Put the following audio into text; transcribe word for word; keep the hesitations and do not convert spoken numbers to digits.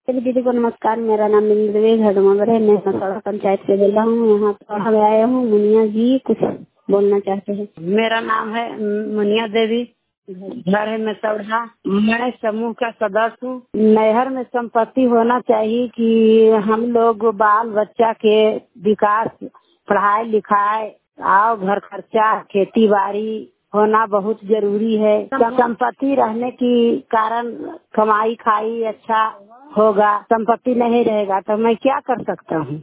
सभी दीदी को नमस्कार। मेरा नाम इंद्रवेज हडमावर है। मैं मसौड़ा पंचायत से बोल रहा हूँ। यहाँ पर आया हूँ। मुनिया जी कुछ बोलना चाहते हैं। मेरा नाम है मुनिया देवी, घर है मसौड़ा। मैं समूह का सदस्य हूँ। नहर में संपत्ति होना चाहिए कि हम लोग बाल बच्चा के विकास, पढ़ाई लिखाई और घर खर्चा, खेती बाड़ी होना बहुत जरूरी है। संपत्ति रहने की कारण कमाई खाई अच्छा होगा। संपत्ति नहीं रहेगा तो मैं क्या कर सकता हूँ।